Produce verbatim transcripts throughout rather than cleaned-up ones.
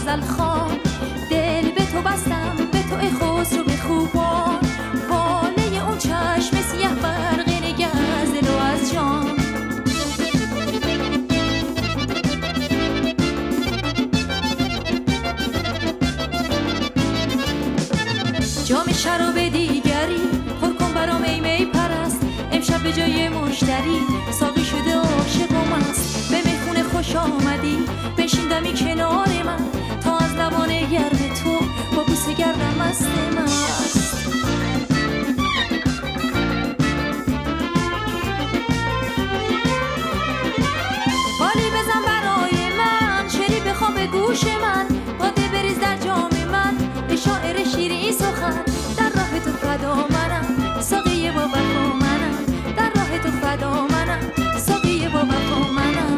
غزل خوان، دل به تو بستم به تو ای خسرو به خوبان، واله اون چشم سیه برق نگه از دل و از جان. جام شراب دیگری پر کن برام ای می پرست، امشب به جای مشتری ساقی شده عاشق و مست. به میخونه خوش آمدی بنشین دمی کنار من، تا از لبان گرم تو با بوسه گردم مست مست. حالی بزن برای من، شعری بخوام به گوش من، باده بریز در جام من، ای شاعر شیرین سخن. در راه تو فدا منم، ساقی با وفا منم، در راه تو فدا منم، ساقی با وفا منم.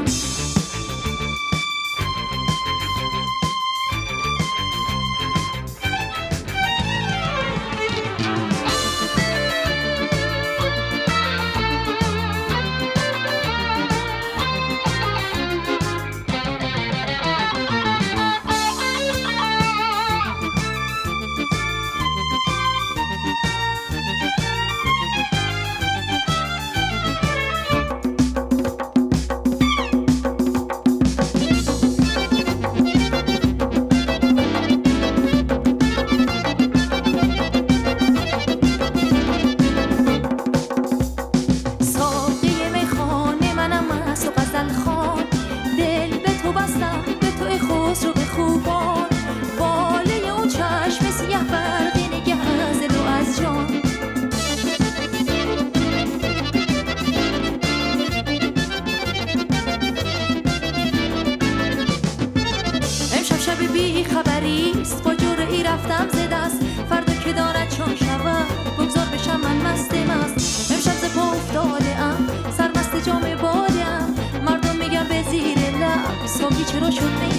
بی خبریست با جرعی رفتم ز دست، فردا که دارد چون شود بگذار بشم من مست مست. امشب ز پا افتاده ام سرمست جام باده ام، مردم میگن به زیر لب ساقی چرا شد